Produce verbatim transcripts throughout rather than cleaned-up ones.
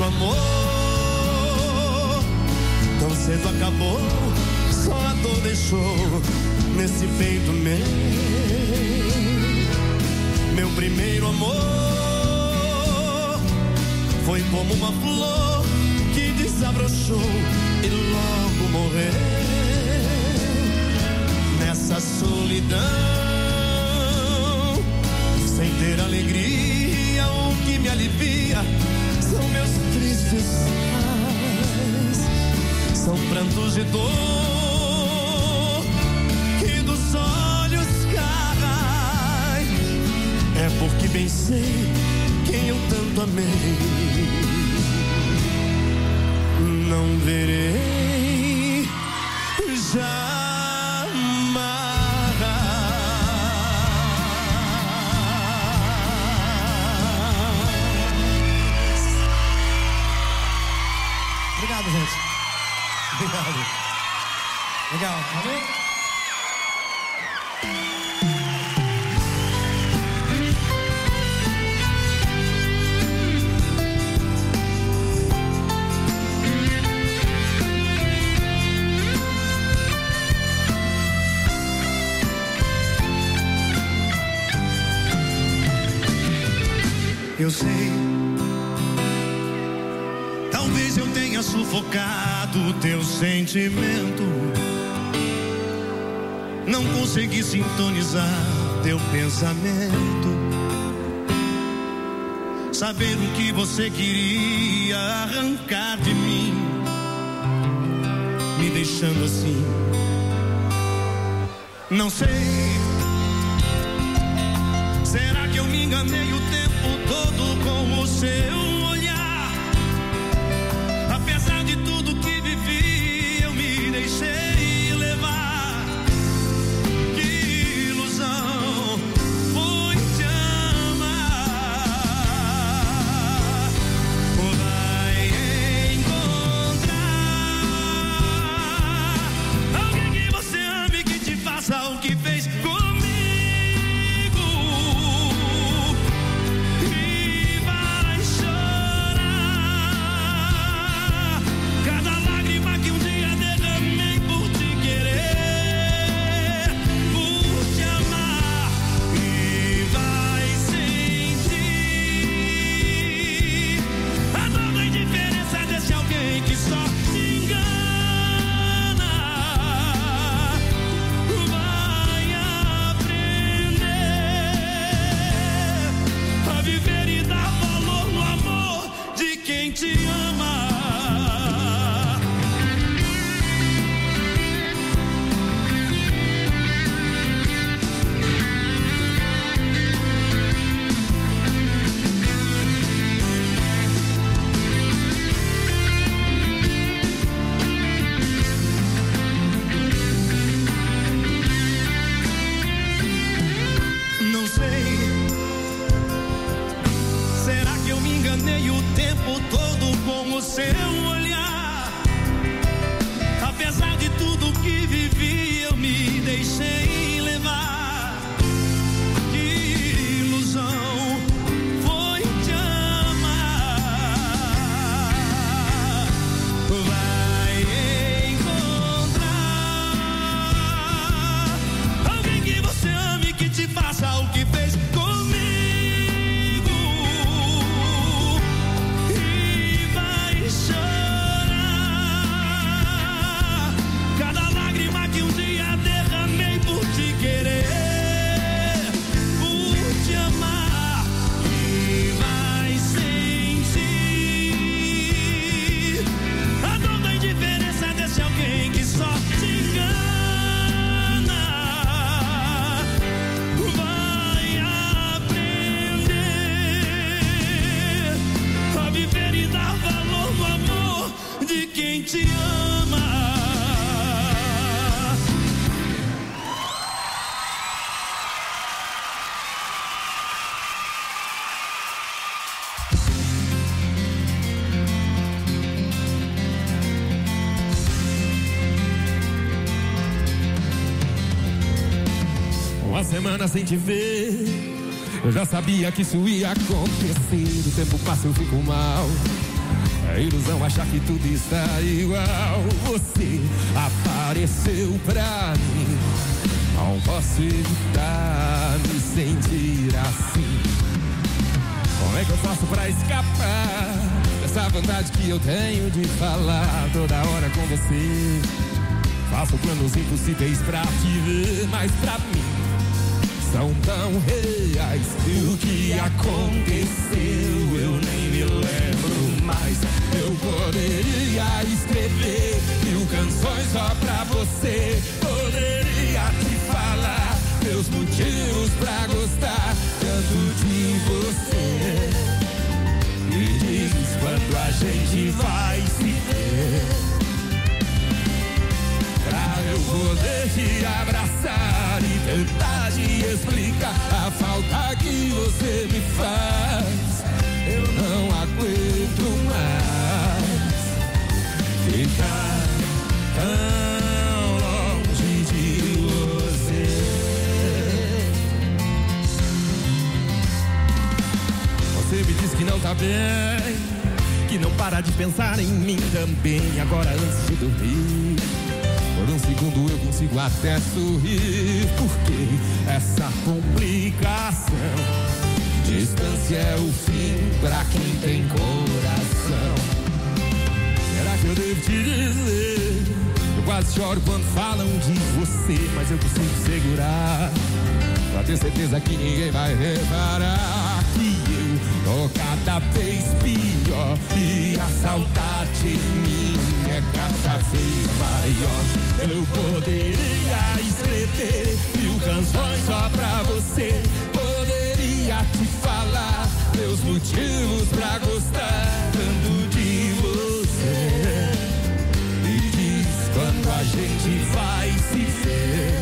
amor tão cedo acabou, só a dor deixou nesse peito meu. Meu primeiro amor foi como uma flor que desabrochou e logo morreu. Nessa solidão, sem ter alegria, o que me alivia são meus tristes pais, são prantos de dor que dos olhos caem. É porque bem sei quem eu tanto amei, não verei já. Obrigado, gente. Obrigado. Legal, valeu? Eu sei, talvez eu tenha sufocado o teu sentimento, não consegui sintonizar teu pensamento, saber o que você queria arrancar de mim, me deixando assim. Não sei, será que eu me enganei o tempo todo com o seu olhar? Apesar de tudo que vivi, eu me deixei levar. Que ilusão foi te amar. Vai encontrar alguém que você ame, que te faça o que fez comigo. Seu olhar, apesar de tudo que vivi, eu me deixei levar. Que ilusão foi te amar. Vai encontrar alguém que você ame, que te faça o que fez comigo. Quem te ama. Uma semana sem te ver, eu já sabia que isso ia acontecer. O tempo passa, eu fico mal. É ilusão achar que tudo está igual. Você apareceu pra mim, não posso evitar me sentir assim. Como é que eu faço pra escapar dessa vontade que eu tenho de falar toda hora com você? Faço planos impossíveis pra te ver, mas pra mim são tão reais. E o que aconteceu eu nem me lembro mais. Eu poderia escrever mil canções só pra você. Poderia te falar meus motivos pra gostar tanto de você. Me diz quando a gente vai se ver, pra eu poder te abraçar e tentar te explicar a falta que você me faz. Eu não aguento mais ficar tão longe de você. Você me diz que não tá bem, que não para de pensar em mim também. Agora antes de dormir, por um segundo eu consigo até sorrir. Porque essa complicação, distância é o fim pra quem tem coração. Será que eu devo te dizer? Eu quase choro quando falam de você, mas eu consigo segurar, pra ter certeza que ninguém vai reparar que eu tô cada vez pior e a saudade em mim é cada vez maior. Eu poderia escrever mil canções só pra você. Poderia te falar meus motivos pra gostar tanto de você. Me diz quando a gente vai se ver,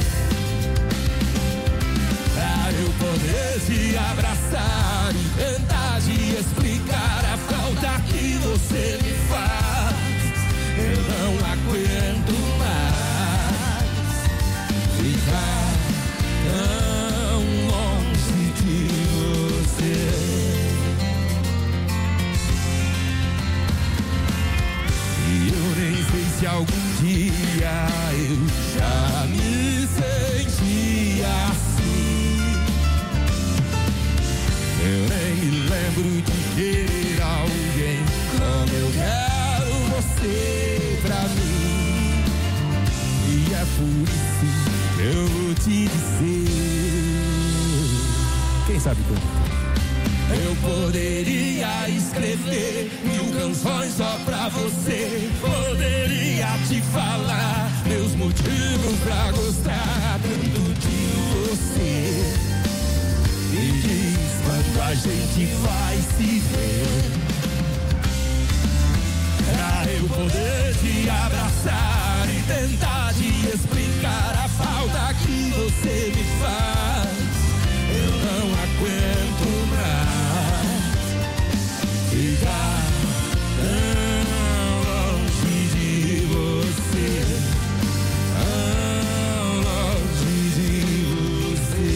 pra eu poder te abraçar e tentar te explicar a falta que você me faz. Eu não aguento mais ficar tão longe de você. E eu nem sei se algum dia eu já me senti assim. Eu nem me lembro de ter alguém como eu quero você pra mim. E é por isso que eu vou te dizer, quem sabe quando? Eu poderia escrever mil canções só pra você. Poderia te falar meus motivos pra gostar tanto de você. Me diz quando a gente vai se ver, pra eu poder te abraçar e tentar te explicar a falta que você me faz. Eu não aguento mais ficar tão longe de você, tão longe de você.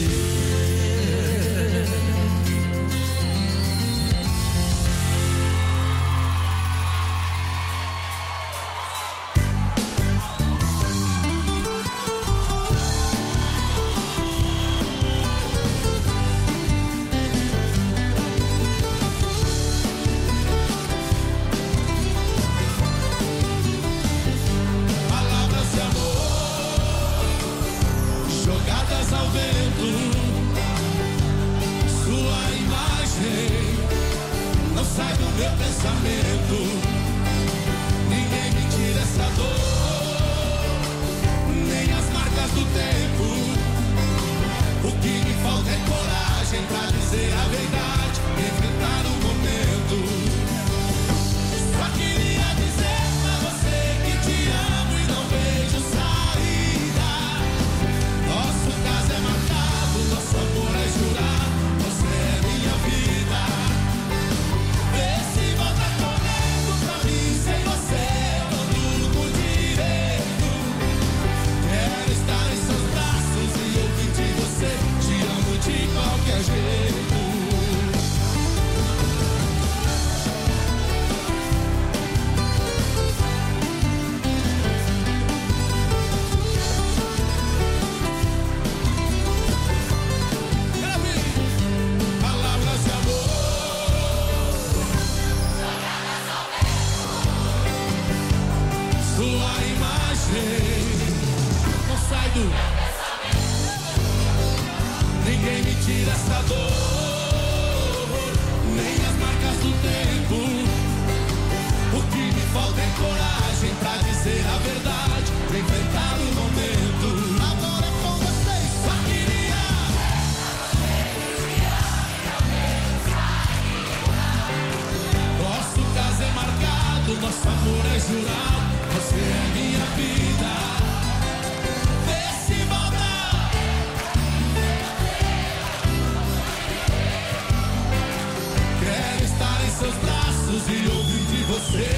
seus braços e ouvir de você.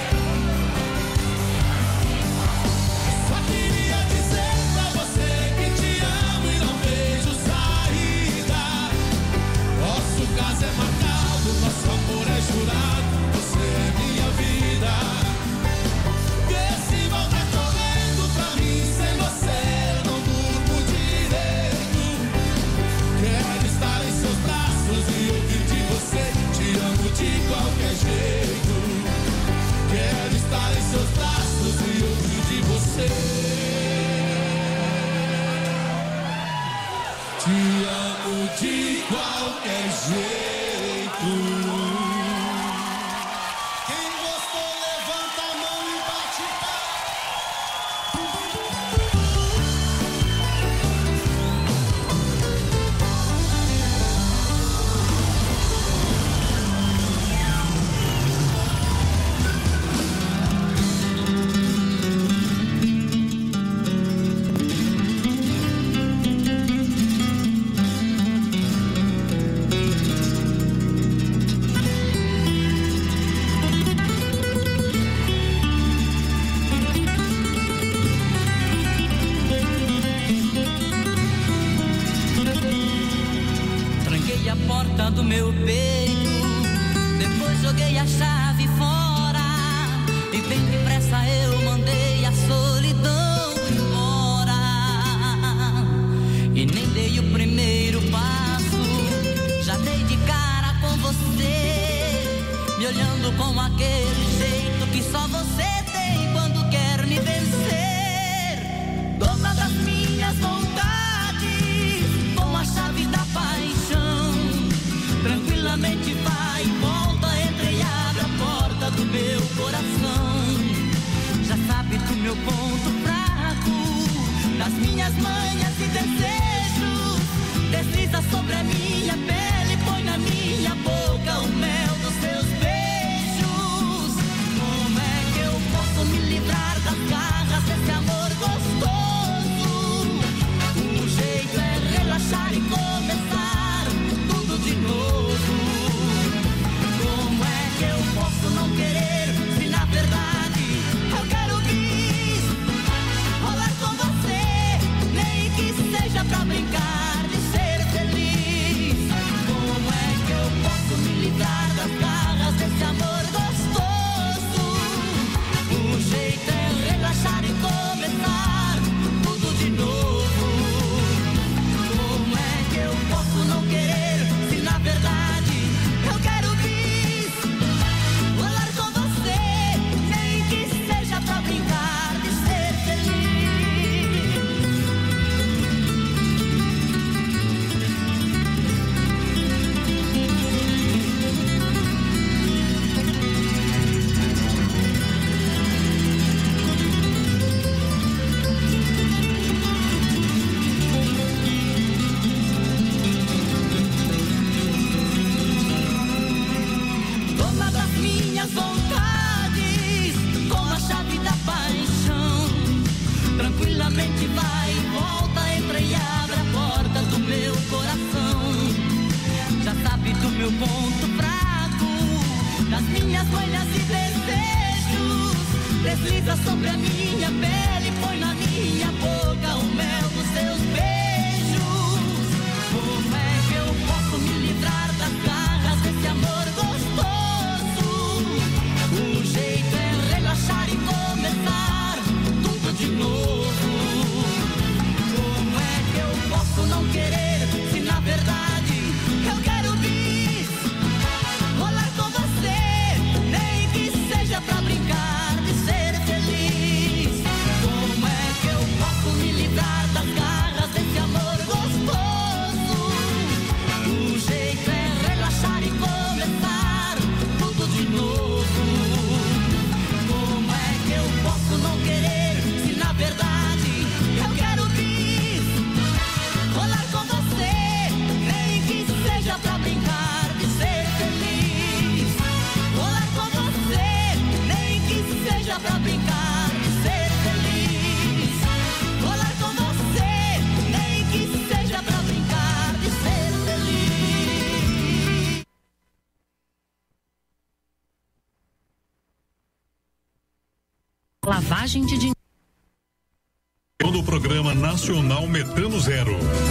Só queria dizer pra você que te amo e não vejo saída. Nosso caso é marcado, nosso amor é jurado. Você é minha vida. Que esse mal tá correndo pra mim, sem você eu não durmo direito. Quero estar em seus braços e ouvir de você. Te amo de qualquer jeito. Quero estar em seus braços e ouvir de você. Te amo de qualquer jeito. Quem gostou, levanta a mão e bate Tranquei a porta do meu peito, depois joguei a chave fora e bem depressa eu mandei a solidão embora. E nem dei o primeiro passo, já dei de cara com você, me olhando com aquele jeito que só você tem quando quer me vencer. Dona das minhas vontades, com a chave da paixão, tranquilamente vai e volta, entra e abre a porta do meu coração. Já sabe do meu ponto fraco, das minhas manhas e desejos, desliza sobre a minha pele, põe na minha boca o mel dos seus beijos. Como é que eu posso me livrar das garras desse amor gostoso? O jeito é relaxar e começar tudo de novo. Como é que eu posso não querer, se na verdade eu quero bis rolar com você, nem que seja pra brincar de ser feliz. Como é que eu posso me livrar das garras desse amor gostoso? O jeito é relaxar e começar tudo de novo. Como é que eu posso não querer, se na verdade eu quero bis rolar com você, nem que seja pra brincar de ser feliz. Dona das minhas vontades, com a chave da paixão, tranquilamente vai e volta, entra e abre a porta do meu coração. Já sabe do meu ponto fraco, das minhas manhas e desejos, desliza sobre a minha pele, põe na minha boca o mel dos seus beijos. Como é que eu posso me livrar das garras desse amor gostoso? O jeito é relaxar e começar tudo de novo. Como é que eu posso não querer, se na verdade eu quero bis rolar com você, nem que seja pra brincar de ser feliz. Como é que eu posso me lavagem de dinheiro. Do Programa Nacional Metano Zero.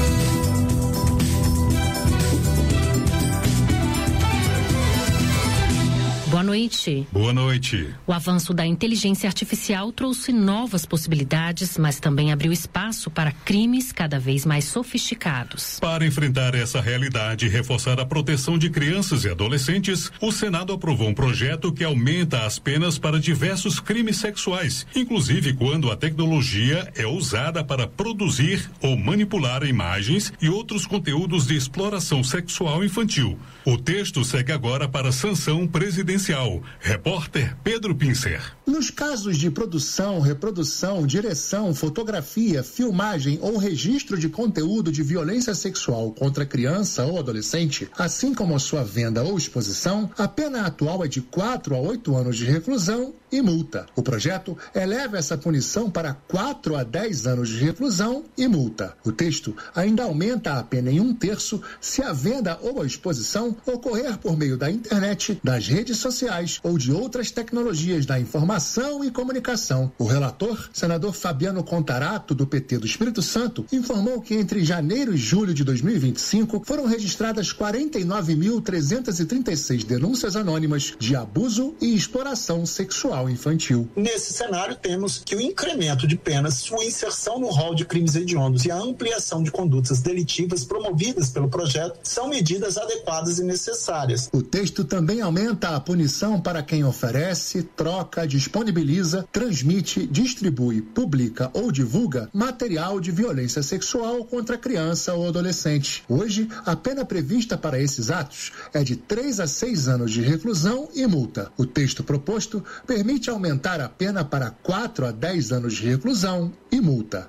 Boa noite. Boa noite. O avanço da inteligência artificial trouxe novas possibilidades, mas também abriu espaço para crimes cada vez mais sofisticados. Para enfrentar essa realidade e reforçar a proteção de crianças e adolescentes, o Senado aprovou um projeto que aumenta as penas para diversos crimes sexuais, inclusive quando a tecnologia é usada para produzir ou manipular imagens e outros conteúdos de exploração sexual infantil. O texto segue agora para a sanção presidencial. Repórter Pedro Pincer. Nos casos de produção, reprodução, direção, fotografia, filmagem ou registro de conteúdo de violência sexual contra criança ou adolescente, assim como a sua venda ou exposição, a pena atual é de quatro a oito anos de reclusão e multa. O projeto eleva essa punição para quatro a dez anos de reclusão e multa. O texto ainda aumenta a pena em um terço se a venda ou a exposição ocorrer por meio da internet, das redes sociais ou de outras tecnologias da informação e comunicação. O relator, senador Fabiano Contarato, do P T do Espírito Santo, informou que entre janeiro e julho de dois mil e vinte e cinco foram registradas quarenta e nove mil trezentas e trinta e seis denúncias anônimas de abuso e exploração sexual infantil. Nesse cenário, temos que o incremento de penas, sua inserção no rol de crimes hediondos e a ampliação de condutas delitivas promovidas pelo projeto são medidas adequadas e necessárias. O texto também aumenta a punição para quem oferece, troca, disponibiliza, transmite, distribui, publica ou divulga material de violência sexual contra criança ou adolescente. Hoje, a pena prevista para esses atos é de três a seis anos de reclusão e multa. O texto proposto permite aumentar a pena para quatro a dez anos de reclusão e multa.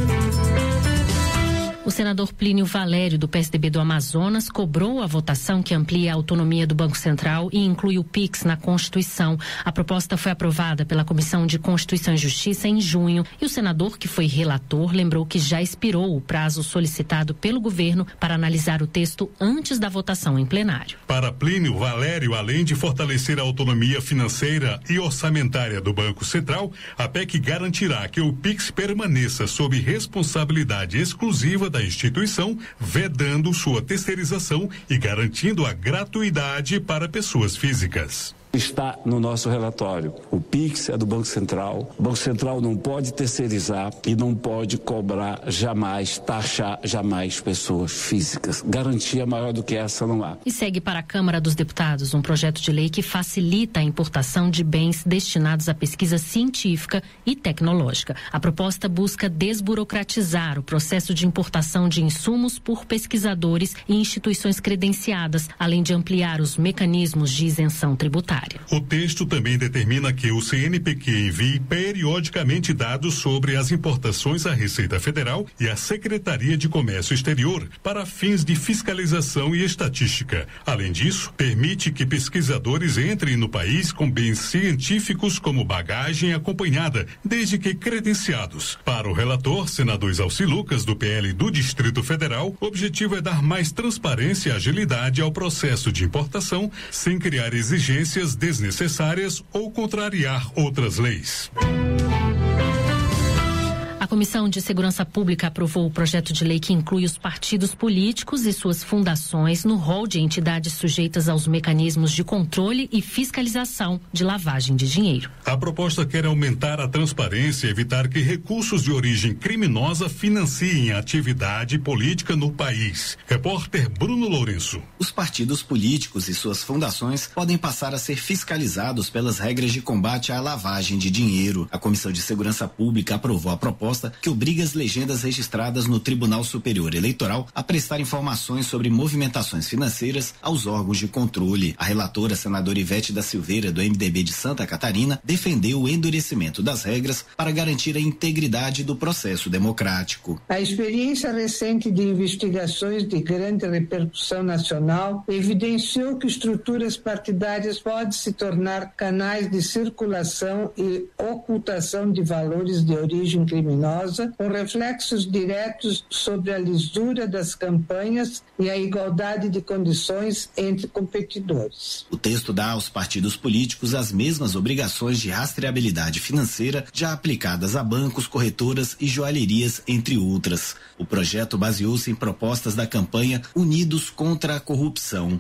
O senador Plínio Valério, do P S D B do Amazonas, cobrou a votação que amplia a autonomia do Banco Central e inclui o Pix na Constituição. A proposta foi aprovada pela Comissão de Constituição e Justiça em junho e o senador, que foi relator, lembrou que já expirou o prazo solicitado pelo governo para analisar o texto antes da votação em plenário. Para Plínio Valério, além de fortalecer a autonomia financeira e orçamentária do Banco Central, a P E C garantirá que o Pix permaneça sob responsabilidade exclusiva da da instituição, vedando sua terceirização e garantindo a gratuidade para pessoas físicas. Está no nosso relatório. O Pix é do Banco Central. O Banco Central não pode terceirizar e não pode cobrar jamais, taxar jamais pessoas físicas. Garantia maior do que essa não há. E segue para a Câmara dos Deputados um projeto de lei que facilita a importação de bens destinados à pesquisa científica e tecnológica. A proposta busca desburocratizar o processo de importação de insumos por pesquisadores e instituições credenciadas, além de ampliar os mecanismos de isenção tributária. O texto também determina que o C N Pq envie periodicamente dados sobre as importações à Receita Federal e à Secretaria de Comércio Exterior para fins de fiscalização e estatística. Além disso, permite que pesquisadores entrem no país com bens científicos como bagagem acompanhada, desde que credenciados. Para o relator, senador Exalci Lucas, do P L do Distrito Federal, o objetivo é dar mais transparência e agilidade ao processo de importação, sem criar exigências desnecessárias ou contrariar outras leis. A Comissão de Segurança Pública aprovou o projeto de lei que inclui os partidos políticos e suas fundações no rol de entidades sujeitas aos mecanismos de controle e fiscalização de lavagem de dinheiro. A proposta quer aumentar a transparência e evitar que recursos de origem criminosa financiem a atividade política no país. Repórter Bruno Lourenço. Os partidos políticos e suas fundações podem passar a ser fiscalizados pelas regras de combate à lavagem de dinheiro. A Comissão de Segurança Pública aprovou a proposta que obriga as legendas registradas no Tribunal Superior Eleitoral a prestar informações sobre movimentações financeiras aos órgãos de controle. A relatora, senadora Ivete da Silveira, do M D B de Santa Catarina, defendeu o endurecimento das regras para garantir a integridade do processo democrático. A experiência recente de investigações de grande repercussão nacional evidenciou que estruturas partidárias podem se tornar canais de circulação e ocultação de valores de origem criminosa criminosa, com reflexos diretos sobre a lisura das campanhas e a igualdade de condições entre competidores. O texto dá aos partidos políticos as mesmas obrigações de rastreabilidade financeira já aplicadas a bancos, corretoras e joalherias, entre outras. O projeto baseou-se em propostas da campanha Unidos contra a Corrupção.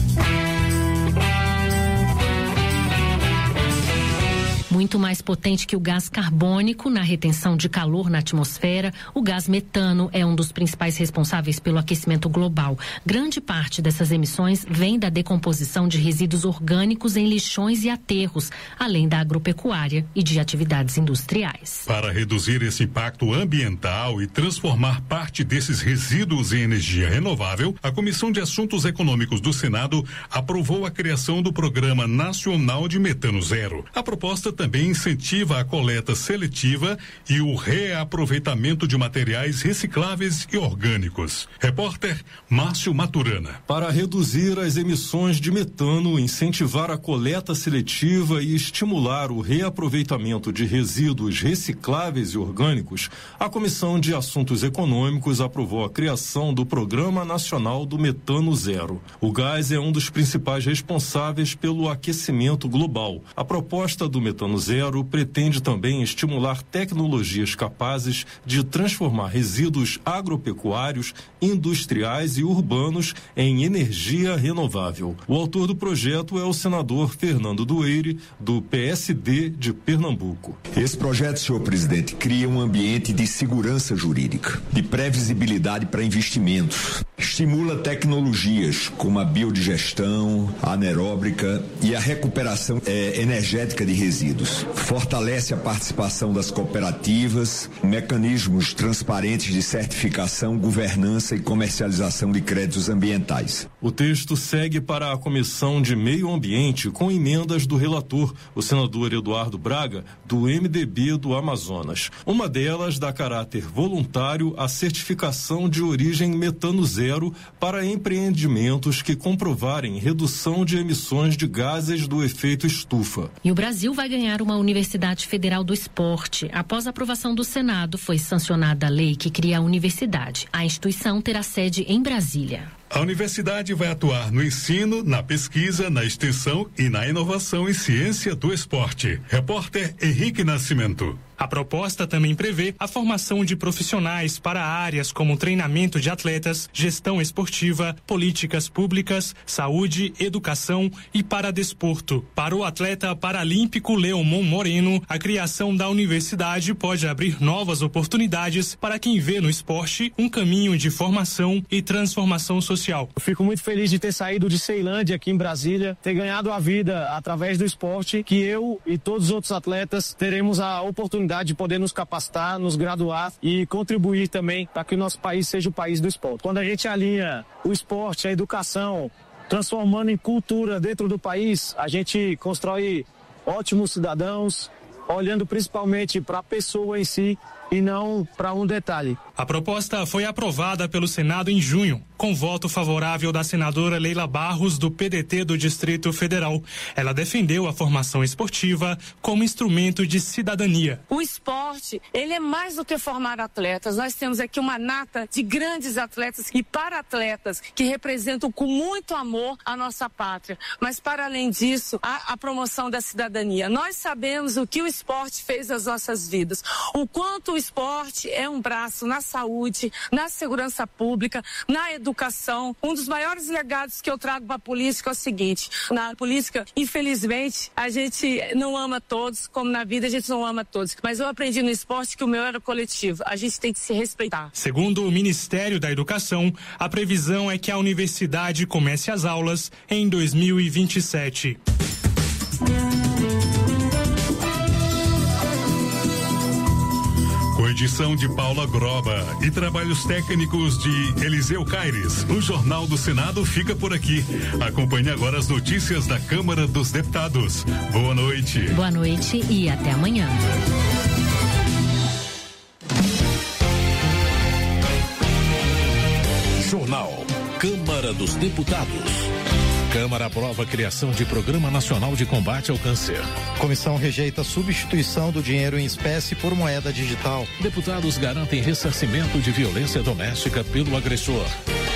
Muito mais potente que o gás carbônico na retenção de calor na atmosfera, o gás metano é um dos principais responsáveis pelo aquecimento global. Grande parte dessas emissões vem da decomposição de resíduos orgânicos em lixões e aterros, além da agropecuária e de atividades industriais. Para reduzir esse impacto ambiental e transformar parte desses resíduos em energia renovável, a Comissão de Assuntos Econômicos do Senado aprovou a criação do Programa Nacional de Metano Zero. A proposta também também incentiva a coleta seletiva e o reaproveitamento de materiais recicláveis e orgânicos. Repórter Márcio Maturana. Para reduzir as emissões de metano, incentivar a coleta seletiva e estimular o reaproveitamento de resíduos recicláveis e orgânicos, a Comissão de Assuntos Econômicos aprovou a criação do Programa Nacional do Metano Zero. O gás é um dos principais responsáveis pelo aquecimento global. A proposta do metano Zero pretende também estimular tecnologias capazes de transformar resíduos agropecuários, industriais e urbanos em energia renovável. O autor do projeto é o senador Fernando Dueire, do P S D de Pernambuco. Esse projeto, senhor presidente, cria um ambiente de segurança jurídica, de previsibilidade para investimentos, estimula tecnologias como a biodigestão, a anaeróbica e a recuperação é, energética de resíduos. Fortalece a participação das cooperativas, mecanismos transparentes de certificação, governança e comercialização de créditos ambientais. O texto segue para a Comissão de Meio Ambiente com emendas do relator, o senador Eduardo Braga, do M D B do Amazonas. Uma delas dá caráter voluntário à certificação de origem metano zero para empreendimentos que comprovarem redução de emissões de gases do efeito estufa. E o Brasil vai ganhar uma Universidade Federal do Esporte. Após a aprovação do Senado, foi sancionada a lei que cria a universidade. A instituição terá sede em Brasília. A universidade vai atuar no ensino, na pesquisa, na extensão e na inovação em ciência do esporte. Repórter Henrique Nascimento. A proposta também prevê a formação de profissionais para áreas como treinamento de atletas, gestão esportiva, políticas públicas, saúde, educação e para desporto. Para o atleta paralímpico Leomon Moreno, a criação da universidade pode abrir novas oportunidades para quem vê no esporte um caminho de formação e transformação social. Eu fico muito feliz de ter saído de Ceilândia aqui em Brasília, ter ganhado a vida através do esporte, que eu e todos os outros atletas teremos a oportunidade de poder nos capacitar, nos graduar e contribuir também para que o nosso país seja o país do esporte. Quando a gente alinha o esporte, a educação, transformando em cultura dentro do país, a gente constrói ótimos cidadãos, olhando principalmente para a pessoa em si e não para um detalhe. A proposta foi aprovada pelo Senado em junho, com voto favorável da senadora Leila Barros, do P D T do Distrito Federal. Ela defendeu a formação esportiva como instrumento de cidadania. O esporte, ele é mais do que formar atletas. Nós temos aqui uma nata de grandes atletas e para-atletas que representam com muito amor a nossa pátria. Mas, para além disso, a, a promoção da cidadania. Nós sabemos o que o esporte fez nas nossas vidas, o quanto o esporte é um braço na saúde, na segurança pública, na educação. Um dos maiores legados que eu trago para a política é o seguinte: na política, infelizmente, a gente não ama todos, como na vida a gente não ama todos. Mas eu aprendi no esporte que o meu era coletivo. A gente tem que se respeitar. Segundo o Ministério da Educação, a previsão é que a universidade comece as aulas em dois mil e vinte e sete. Com edição de Paula Groba e trabalhos técnicos de Eliseu Caires, o Jornal do Senado fica por aqui. Acompanhe agora as notícias da Câmara dos Deputados. Boa noite. Boa noite e até amanhã. Jornal Câmara dos Deputados. Câmara aprova a criação de Programa Nacional de Combate ao Câncer. Comissão rejeita a substituição do dinheiro em espécie por moeda digital. Deputados garantem ressarcimento de violência doméstica pelo agressor.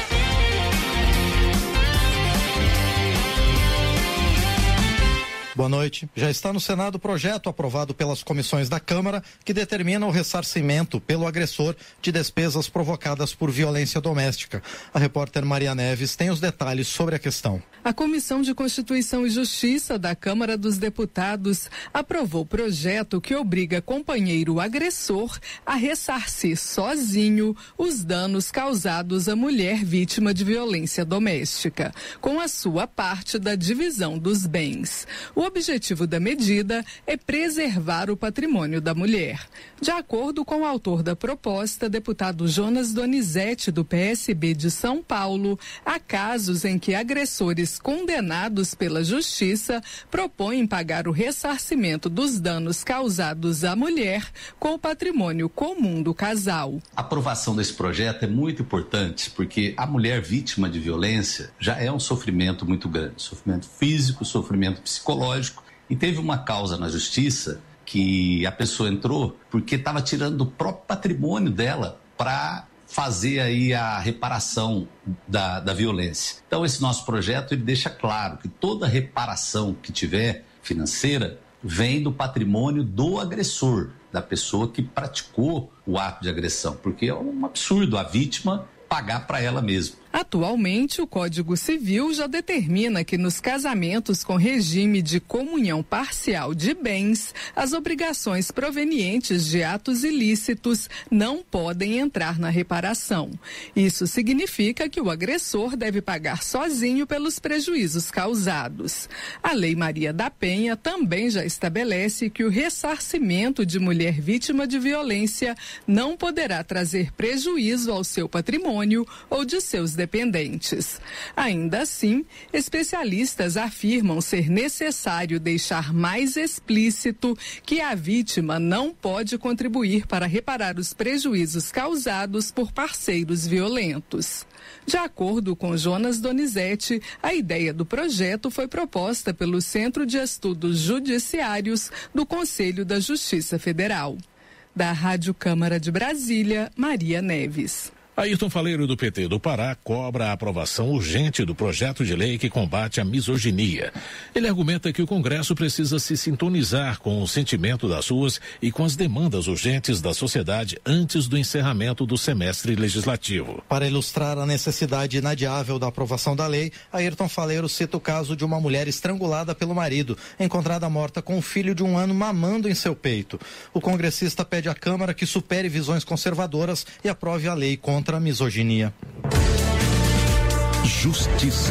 Boa noite. Já está no Senado o projeto aprovado pelas comissões da Câmara que determina o ressarcimento pelo agressor de despesas provocadas por violência doméstica. A repórter Maria Neves tem os detalhes sobre a questão. A Comissão de Constituição e Justiça da Câmara dos Deputados aprovou o projeto que obriga companheiro agressor a ressarcir sozinho os danos causados à mulher vítima de violência doméstica, com a sua parte da divisão dos bens. O O objetivo da medida é preservar o patrimônio da mulher. De acordo com o autor da proposta, deputado Jonas Donizete, do P S B de São Paulo, há casos em que agressores condenados pela Justiça propõem pagar o ressarcimento dos danos causados à mulher com o patrimônio comum do casal. A aprovação desse projeto é muito importante porque a mulher vítima de violência já é um sofrimento muito grande, sofrimento físico, sofrimento psicológico. E teve uma causa na justiça que a pessoa entrou porque estava tirando do próprio patrimônio dela para fazer aí a reparação da, da violência. Então esse nosso projeto ele deixa claro que toda reparação que tiver financeira vem do patrimônio do agressor, da pessoa que praticou o ato de agressão, porque é um absurdo a vítima pagar para ela mesma. Atualmente, o Código Civil já determina que nos casamentos com regime de comunhão parcial de bens, as obrigações provenientes de atos ilícitos não podem entrar na reparação. Isso significa que o agressor deve pagar sozinho pelos prejuízos causados. A Lei Maria da Penha também já estabelece que o ressarcimento de mulher vítima de violência não poderá trazer prejuízo ao seu patrimônio ou de seus dependentes. Ainda assim, especialistas afirmam ser necessário deixar mais explícito que a vítima não pode contribuir para reparar os prejuízos causados por parceiros violentos. De acordo com Jonas Donizete, a ideia do projeto foi proposta pelo Centro de Estudos Judiciários do Conselho da Justiça Federal. Da Rádio Câmara de Brasília, Maria Neves. Ayrton Faleiro, do P T do Pará, cobra a aprovação urgente do projeto de lei que combate a misoginia. Ele argumenta que o Congresso precisa se sintonizar com o sentimento das ruas e com as demandas urgentes da sociedade antes do encerramento do semestre legislativo. Para ilustrar a necessidade inadiável da aprovação da lei, Ayrton Faleiro cita o caso de uma mulher estrangulada pelo marido, encontrada morta com um filho de um ano mamando em seu peito. O congressista pede à Câmara que supere visões conservadoras e aprove a lei contra a misoginia. Justiça.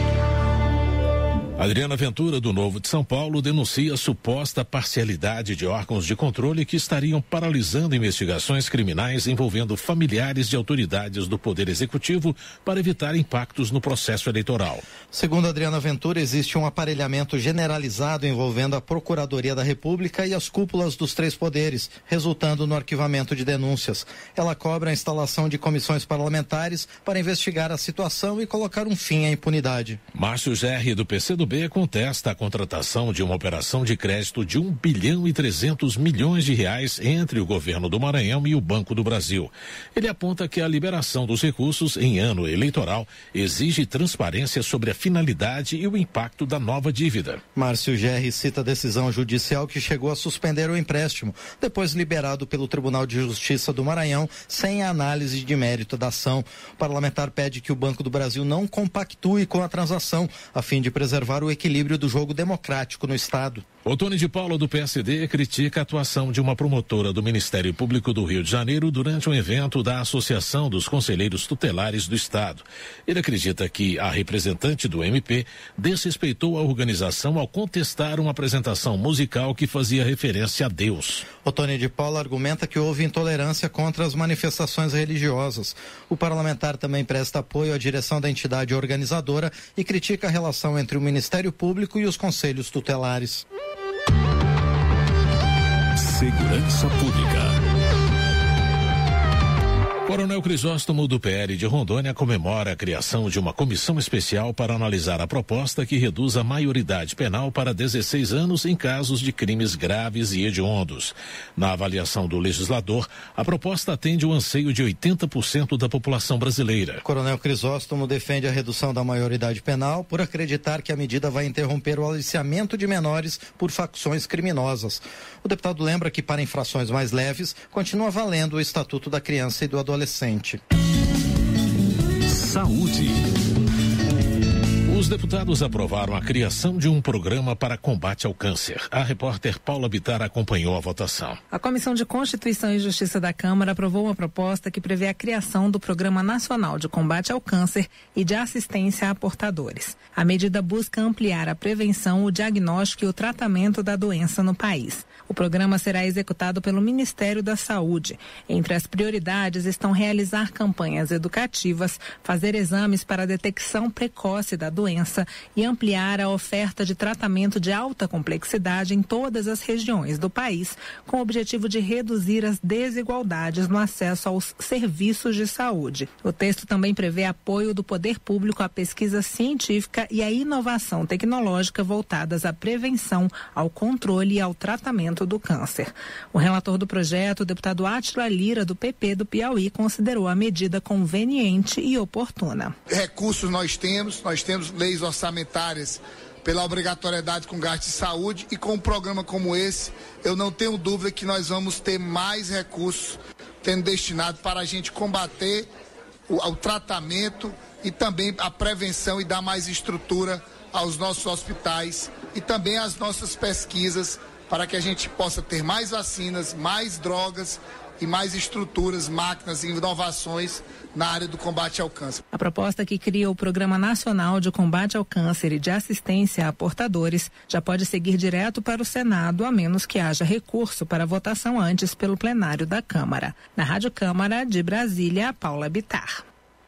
Adriana Ventura, do Novo de São Paulo, denuncia suposta parcialidade de órgãos de controle que estariam paralisando investigações criminais envolvendo familiares de autoridades do Poder Executivo para evitar impactos no processo eleitoral. Segundo Adriana Ventura, existe um aparelhamento generalizado envolvendo a Procuradoria da República e as cúpulas dos três poderes, resultando no arquivamento de denúncias. Ela cobra a instalação de comissões parlamentares para investigar a situação e colocar um fim à impunidade. Márcio Gerri, do P C do B, contesta a contratação de uma operação de crédito de um bilhão e trezentos milhões de reais entre o governo do Maranhão e o Banco do Brasil. Ele aponta que a liberação dos recursos em ano eleitoral exige transparência sobre a finalidade e o impacto da nova dívida. Márcio Gerri cita a decisão judicial que chegou a suspender o empréstimo, depois liberado pelo Tribunal de Justiça do Maranhão, sem a análise de mérito da ação. O parlamentar pede que o Banco do Brasil não compactue com a transação, a fim de preservar o equilíbrio do jogo democrático no Estado. Otônio de Paula, do P S D, critica a atuação de uma promotora do Ministério Público do Rio de Janeiro durante um evento da Associação dos Conselheiros Tutelares do Estado. Ele acredita que a representante do M P desrespeitou a organização ao contestar uma apresentação musical que fazia referência a Deus. Otônio de Paula argumenta que houve intolerância contra as manifestações religiosas. O parlamentar também presta apoio à direção da entidade organizadora e critica a relação entre o Ministério Público e os conselhos tutelares. Segurança Pública. Coronel Crisóstomo, do P L de Rondônia, comemora a criação de uma comissão especial para analisar a proposta que reduz a maioridade penal para dezesseis anos em casos de crimes graves e hediondos. Na avaliação do legislador, a proposta atende o anseio de oitenta por cento da população brasileira. Coronel Crisóstomo defende a redução da maioridade penal por acreditar que a medida vai interromper o aliciamento de menores por facções criminosas. O deputado lembra que para infrações mais leves, continua valendo o Estatuto da Criança e do Adolescente. Saúde. Os deputados aprovaram a criação de um programa para combate ao câncer. A repórter Paula Bittar acompanhou a votação. A Comissão de Constituição e Justiça da Câmara aprovou uma proposta que prevê a criação do Programa Nacional de Combate ao Câncer e de Assistência a Portadores. A medida busca ampliar a prevenção, o diagnóstico e o tratamento da doença no país. O programa será executado pelo Ministério da Saúde. Entre as prioridades estão realizar campanhas educativas, fazer exames para a detecção precoce da doença e ampliar a oferta de tratamento de alta complexidade em todas as regiões do país, com o objetivo de reduzir as desigualdades no acesso aos serviços de saúde. O texto também prevê apoio do poder público à pesquisa científica e à inovação tecnológica voltadas à prevenção, ao controle e ao tratamento do câncer. O relator do projeto, o deputado Átila Lira, do P P do Piauí, considerou a medida conveniente e oportuna. Recursos nós temos, nós temos leis orçamentárias pela obrigatoriedade com gasto de saúde, e com um programa como esse, eu não tenho dúvida que nós vamos ter mais recursos sendo destinados para a gente combater o, o tratamento e também a prevenção e dar mais estrutura aos nossos hospitais e também às nossas pesquisas, para que a gente possa ter mais vacinas, mais drogas e mais estruturas, máquinas e inovações na área do combate ao câncer. A proposta que cria o Programa Nacional de Combate ao Câncer e de Assistência a Portadores já pode seguir direto para o Senado, a menos que haja recurso para votação antes pelo plenário da Câmara. Na Rádio Câmara de Brasília, Paula Bittar.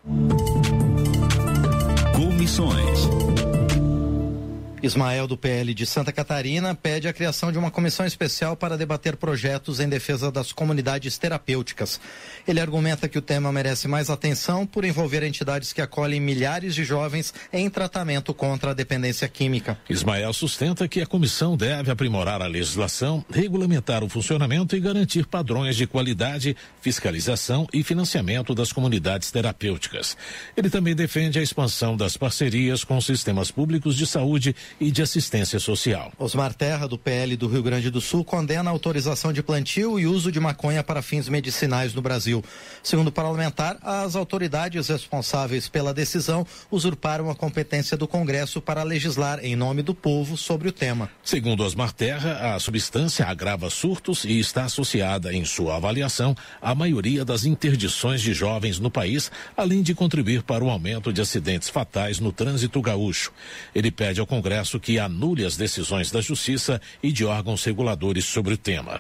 Comissões. Ismael, do P L de Santa Catarina, pede a criação de uma comissão especial para debater projetos em defesa das comunidades terapêuticas. Ele argumenta que o tema merece mais atenção por envolver entidades que acolhem milhares de jovens em tratamento contra a dependência química. Ismael sustenta que a comissão deve aprimorar a legislação, regulamentar o funcionamento e garantir padrões de qualidade, fiscalização e financiamento das comunidades terapêuticas. Ele também defende a expansão das parcerias com sistemas públicos de saúde e de assistência social. Osmar Terra, do P L do Rio Grande do Sul, condena a autorização de plantio e uso de maconha para fins medicinais no Brasil. Segundo o parlamentar, as autoridades responsáveis pela decisão usurparam a competência do Congresso para legislar em nome do povo sobre o tema. Segundo Osmar Terra, a substância agrava surtos e está associada, em sua avaliação, à maioria das interdições de jovens no país, além de contribuir para o aumento de acidentes fatais no trânsito gaúcho. Ele pede ao Congresso que anule as decisões da Justiça e de órgãos reguladores sobre o tema.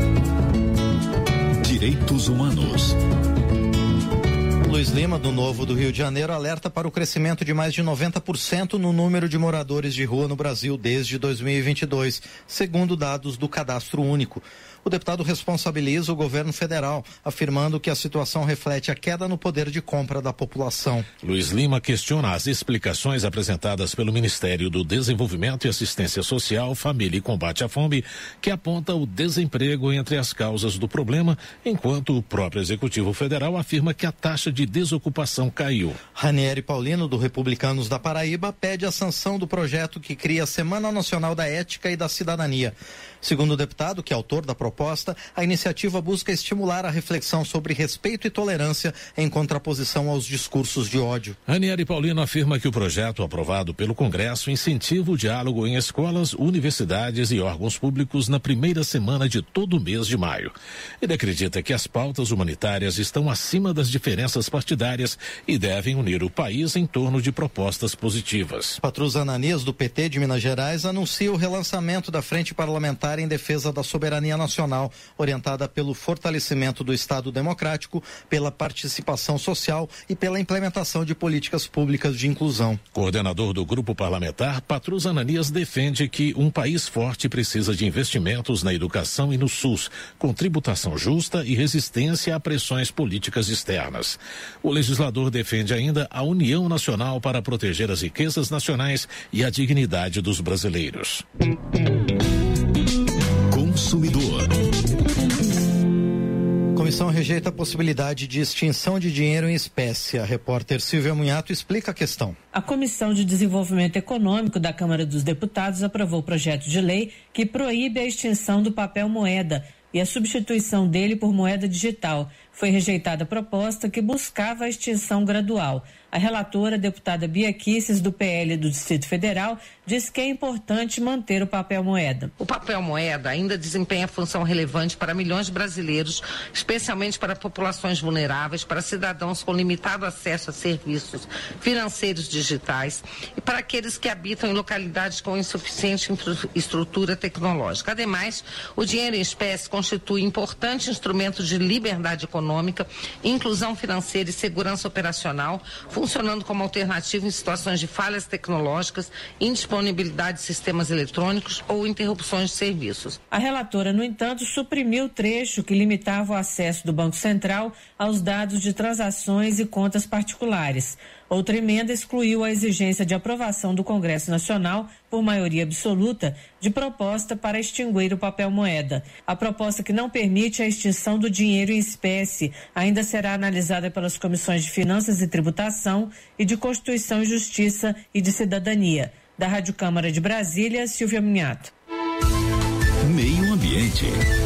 Direitos Humanos. Luiz Lima, do Novo do Rio de Janeiro, alerta para o crescimento de mais de noventa por cento no número de moradores de rua no Brasil desde dois mil e vinte e dois, segundo dados do Cadastro Único. O deputado responsabiliza o governo federal, afirmando que a situação reflete a queda no poder de compra da população. Luiz Lima questiona as explicações apresentadas pelo Ministério do Desenvolvimento e Assistência Social, Família e Combate à Fome, que aponta o desemprego entre as causas do problema, enquanto o próprio Executivo Federal afirma que a taxa de desocupação caiu. Ranieri Paulino, do Republicanos da Paraíba, pede a sanção do projeto que cria a Semana Nacional da Ética e da Cidadania. Segundo o deputado, que é autor da proposta, a iniciativa busca estimular a reflexão sobre respeito e tolerância em contraposição aos discursos de ódio. Ranieri Paulino afirma que o projeto aprovado pelo Congresso incentiva o diálogo em escolas, universidades e órgãos públicos na primeira semana de todo o mês de maio. Ele acredita que as pautas humanitárias estão acima das diferenças partidárias e devem unir o país em torno de propostas positivas. Patrus Ananias, do P T de Minas Gerais, anuncia o relançamento da Frente Parlamentar em Defesa da Soberania Nacional, orientada pelo fortalecimento do Estado democrático, pela participação social e pela implementação de políticas públicas de inclusão. Coordenador do grupo parlamentar, Patrus Ananias defende que um país forte precisa de investimentos na educação e no SUS, com tributação justa e resistência a pressões políticas externas. O legislador defende ainda a união nacional para proteger as riquezas nacionais e a dignidade dos brasileiros. Consumidor. A comissão rejeita a possibilidade de extinção de dinheiro em espécie. A repórter Silvia Munhato explica a questão. A Comissão de Desenvolvimento Econômico da Câmara dos Deputados aprovou o projeto de lei que proíbe a extinção do papel moeda e a substituição dele por moeda digital. Foi rejeitada a proposta que buscava a extinção gradual. A relatora, a deputada Bia Kicis, do P L do Distrito Federal, diz que é importante manter o papel moeda. O papel moeda ainda desempenha função relevante para milhões de brasileiros, especialmente para populações vulneráveis, para cidadãos com limitado acesso a serviços financeiros digitais e para aqueles que habitam em localidades com insuficiente estrutura tecnológica. Ademais, o dinheiro em espécie constitui importante instrumento de liberdade econômica, inclusão financeira e segurança operacional, funcionando como alternativa em situações de falhas tecnológicas, indisponibilidade de sistemas eletrônicos ou interrupções de serviços. A relatora, no entanto, suprimiu o trecho que limitava o acesso do Banco Central aos dados de transações e contas particulares. Outra emenda excluiu a exigência de aprovação do Congresso Nacional, por maioria absoluta, de proposta para extinguir o papel moeda. A proposta que não permite a extinção do dinheiro em espécie ainda será analisada pelas comissões de Finanças e Tributação e de Constituição e Justiça e de Cidadania. Da Rádio Câmara de Brasília, Silvia Munhato. Meio Ambiente.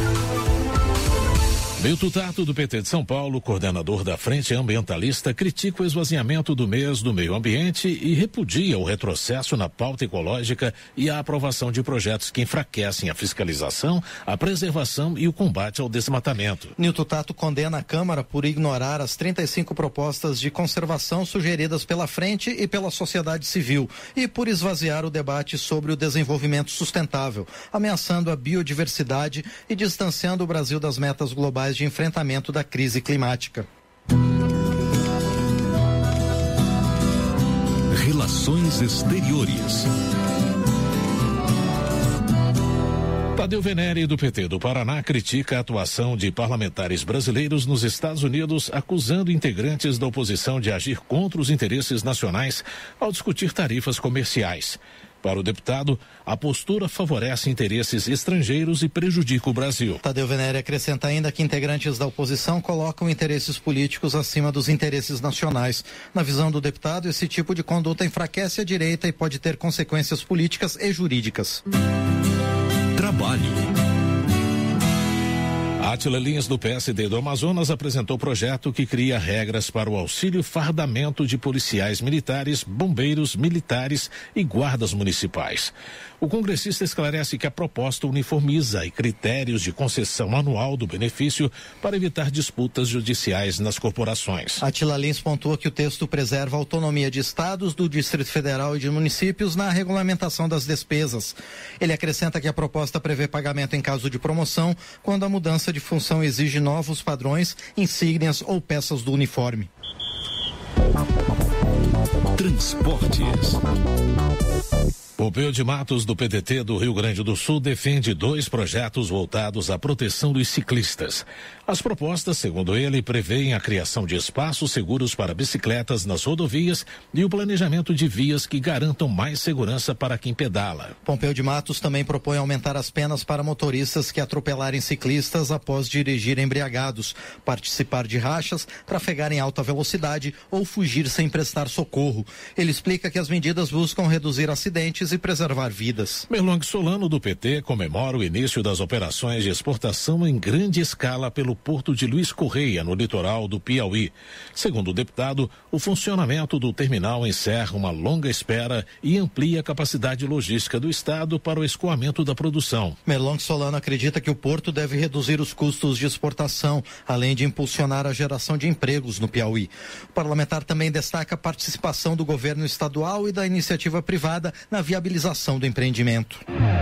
Milton Tato, do P T de São Paulo, coordenador da Frente Ambientalista, critica o esvaziamento do mês do meio ambiente e repudia o retrocesso na pauta ecológica e a aprovação de projetos que enfraquecem a fiscalização, a preservação e o combate ao desmatamento. Milton Tato condena a Câmara por ignorar as trinta e cinco propostas de conservação sugeridas pela Frente e pela sociedade civil e por esvaziar o debate sobre o desenvolvimento sustentável, ameaçando a biodiversidade e distanciando o Brasil das metas globais de enfrentamento da crise climática. Relações Exteriores. Tadeu Venere, do P T do Paraná, critica a atuação de parlamentares brasileiros nos Estados Unidos, acusando integrantes da oposição de agir contra os interesses nacionais ao discutir tarifas comerciais. Para o deputado, a postura favorece interesses estrangeiros e prejudica o Brasil. Tadeu Venere acrescenta ainda que integrantes da oposição colocam interesses políticos acima dos interesses nacionais. Na visão do deputado, esse tipo de conduta enfraquece a direita e pode ter consequências políticas e jurídicas. Trabalho. Átila Lins, do P S D do Amazonas, apresentou projeto que cria regras para o auxílio fardamento de policiais militares, bombeiros militares e guardas municipais. O congressista esclarece que a proposta uniformiza e critérios de concessão anual do benefício para evitar disputas judiciais nas corporações. Átila Lins pontua que o texto preserva a autonomia de estados, do Distrito Federal e de municípios na regulamentação das despesas. Ele acrescenta que a proposta prevê pagamento em caso de promoção, quando a mudança de função exige novos padrões, insígnias ou peças do uniforme. Transportes. Pompeu de Matos, do P D T do Rio Grande do Sul, defende dois projetos voltados à proteção dos ciclistas. As propostas, segundo ele, prevêem a criação de espaços seguros para bicicletas nas rodovias e o planejamento de vias que garantam mais segurança para quem pedala. Pompeu de Matos também propõe aumentar as penas para motoristas que atropelarem ciclistas após dirigir embriagados, participar de rachas, trafegar em alta velocidade ou fugir sem prestar socorro. Ele explica que as medidas buscam reduzir acidentes e e preservar vidas. Merlong Solano, do P T, comemora o início das operações de exportação em grande escala pelo porto de Luiz Correia, no litoral do Piauí. Segundo o deputado, o funcionamento do terminal encerra uma longa espera e amplia a capacidade logística do Estado para o escoamento da produção. Merlong Solano acredita que o porto deve reduzir os custos de exportação, além de impulsionar a geração de empregos no Piauí. O parlamentar também destaca a participação do governo estadual e da iniciativa privada na viabilização do empreendimento.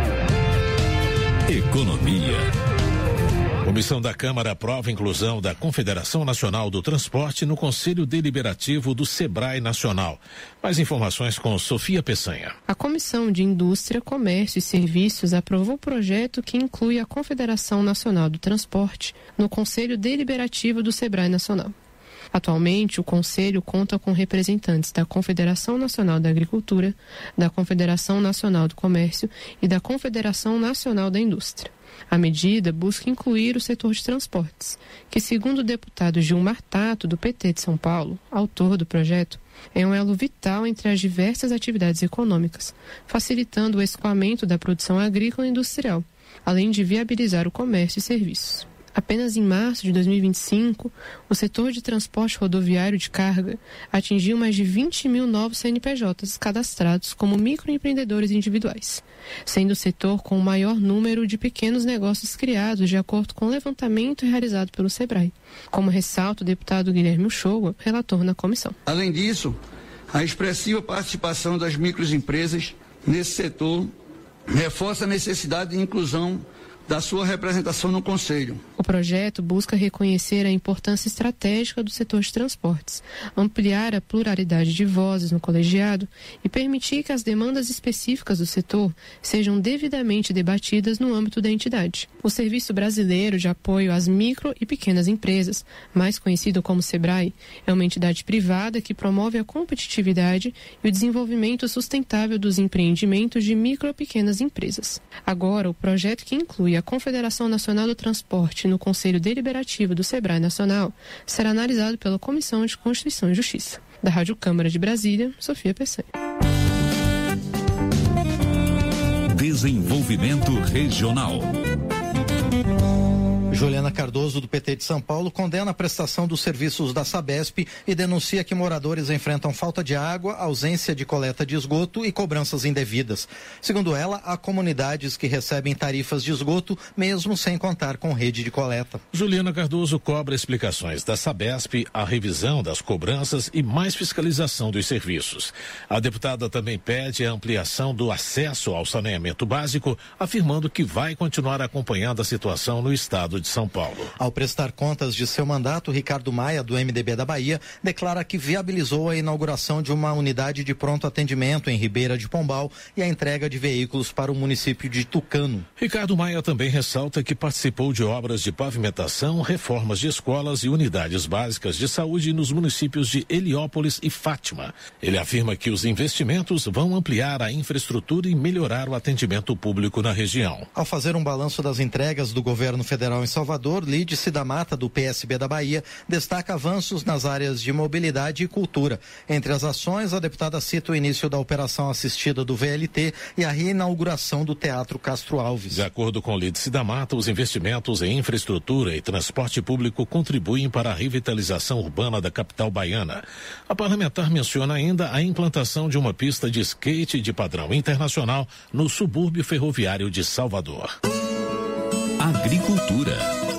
Economia. Comissão da Câmara aprova a inclusão da Confederação Nacional do Transporte no Conselho Deliberativo do Sebrae Nacional. Mais informações com Sofia Peçanha. A Comissão de Indústria, Comércio e Serviços aprovou o projeto que inclui a Confederação Nacional do Transporte no Conselho Deliberativo do Sebrae Nacional. Atualmente, o Conselho conta com representantes da Confederação Nacional da Agricultura, da Confederação Nacional do Comércio e da Confederação Nacional da Indústria. A medida busca incluir o setor de transportes, que, segundo o deputado Gilmar Tato, do P T de São Paulo, autor do projeto, é um elo vital entre as diversas atividades econômicas, facilitando o escoamento da produção agrícola e industrial, além de viabilizar o comércio e serviços. Apenas em março de dois mil e vinte e cinco, o setor de transporte rodoviário de carga atingiu mais de vinte mil novos C N P Js cadastrados como microempreendedores individuais, sendo o setor com o maior número de pequenos negócios criados de acordo com o levantamento realizado pelo Sebrae, como ressalta o deputado Guilherme Uchoa, relator na comissão. Além disso, a expressiva participação das microempresas nesse setor reforça a necessidade de inclusão da sua representação no Conselho. O projeto busca reconhecer a importância estratégica do setor de transportes, ampliar a pluralidade de vozes no colegiado e permitir que as demandas específicas do setor sejam devidamente debatidas no âmbito da entidade. O Serviço Brasileiro de Apoio às Micro e Pequenas Empresas, mais conhecido como SEBRAE, é uma entidade privada que promove a competitividade e o desenvolvimento sustentável dos empreendimentos de micro e pequenas empresas. Agora, o projeto que inclui a Confederação Nacional do Transporte no Conselho Deliberativo do Sebrae Nacional será analisado pela Comissão de Constituição e Justiça. Da Rádio Câmara de Brasília, Sofia Peçanha. Desenvolvimento Regional. Juliana Cardoso, do P T de São Paulo, condena a prestação dos serviços da Sabesp e denuncia que moradores enfrentam falta de água, ausência de coleta de esgoto e cobranças indevidas. Segundo ela, há comunidades que recebem tarifas de esgoto mesmo sem contar com rede de coleta. Juliana Cardoso cobra explicações da Sabesp, a revisão das cobranças e mais fiscalização dos serviços. A deputada também pede a ampliação do acesso ao saneamento básico, afirmando que vai continuar acompanhando a situação no estado de São Paulo. Ao prestar contas de seu mandato, Ricardo Maia, do M D B da Bahia, declara que viabilizou a inauguração de uma unidade de pronto atendimento em Ribeira de Pombal e a entrega de veículos para o município de Tucano. Ricardo Maia também ressalta que participou de obras de pavimentação, reformas de escolas e unidades básicas de saúde nos municípios de Heliópolis e Fátima. Ele afirma que os investimentos vão ampliar a infraestrutura e melhorar o atendimento público na região. Ao fazer um balanço das entregas do governo federal em Salvador, Lídice da Mata, do P S B da Bahia, destaca avanços nas áreas de mobilidade e cultura. Entre as ações, a deputada cita o início da operação assistida do V L T e a reinauguração do Teatro Castro Alves. De acordo com Lídice da Mata, os investimentos em infraestrutura e transporte público contribuem para a revitalização urbana da capital baiana. A parlamentar menciona ainda a implantação de uma pista de skate de padrão internacional no subúrbio ferroviário de Salvador. Agricultura.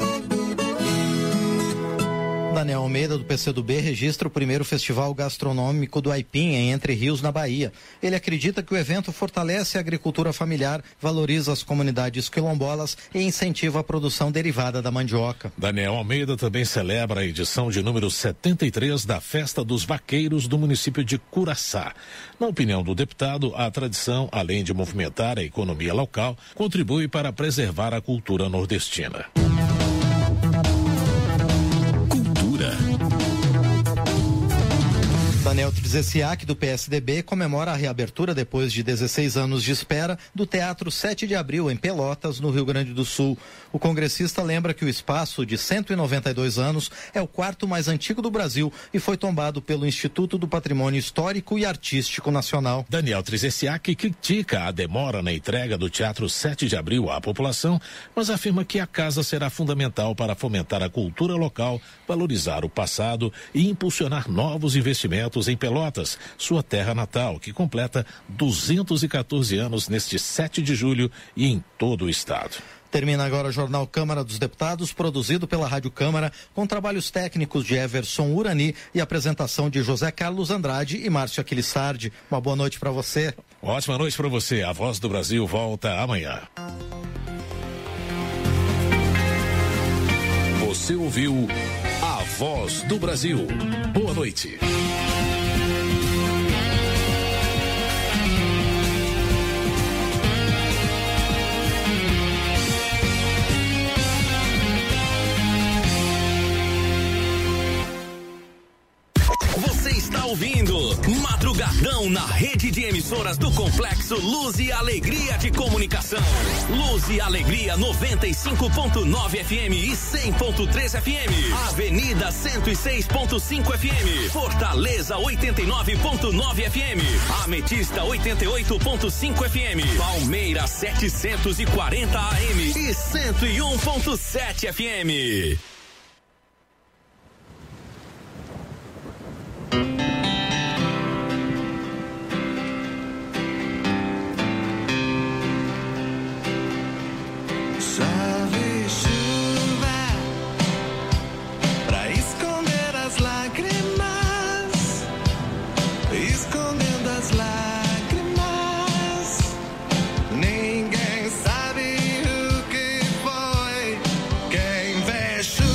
Daniel Almeida, do P C do B, registra o primeiro festival gastronômico do Aipim, em Entre Rios, na Bahia. Ele acredita que o evento fortalece a agricultura familiar, valoriza as comunidades quilombolas e incentiva a produção derivada da mandioca. Daniel Almeida também celebra a edição de número setenta e três da Festa dos Vaqueiros do município de Curaçá. Na opinião do deputado, a tradição, além de movimentar a economia local, contribui para preservar a cultura nordestina. Daniel Trzeziak, do P S D B, comemora a reabertura depois de dezesseis anos de espera do Teatro sete de abril, em Pelotas, no Rio Grande do Sul. O congressista lembra que o espaço, de cento e noventa e dois anos, é o quarto mais antigo do Brasil e foi tombado pelo Instituto do Patrimônio Histórico e Artístico Nacional. Daniel Trzeziak critica a demora na entrega do Teatro sete de abril à população, mas afirma que a casa será fundamental para fomentar a cultura local, valorizar o passado e impulsionar novos investimentos em Pelotas, sua terra natal, que completa duzentos e quatorze anos neste sete de julho e em todo o estado. Termina agora o Jornal Câmara dos Deputados, produzido pela Rádio Câmara, com trabalhos técnicos de Everson Urani e apresentação de José Carlos Andrade e Márcio Aquilissardi. Uma boa noite para você. Ótima noite para você. A Voz do Brasil volta amanhã. Você ouviu A Voz do Brasil. Boa noite. Você está ouvindo Madrugadão na rede de emissoras do Complexo Luz e Alegria de Comunicação. Luz e Alegria noventa e cinco ponto nove F M e cem ponto três F M. Avenida cento e seis ponto cinco F M. Fortaleza oitenta e nove ponto nove F M. Ametista oitenta e oito ponto cinco F M. Palmeiras setecentos e quarenta A M e cento e um ponto sete F M. Ninguém sabe o que foi. Quem vê chuva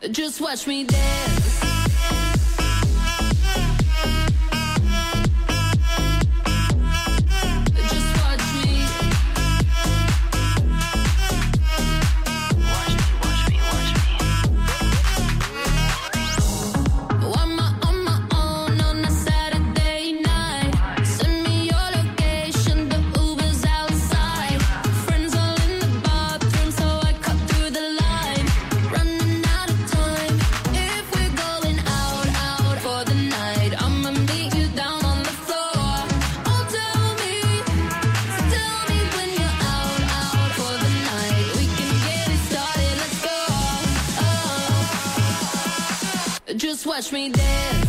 Just watch me dance. Just watch me dance.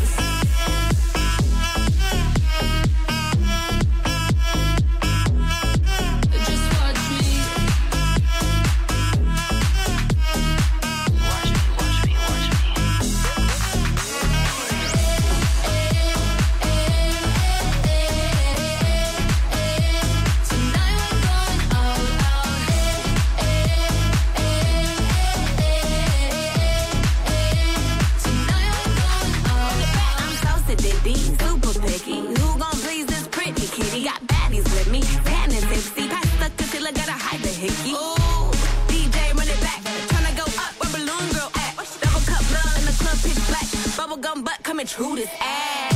Bubblegum butt coming through this ass.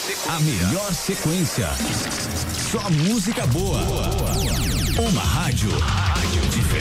A melhor sequência. Só música boa. Uma rádio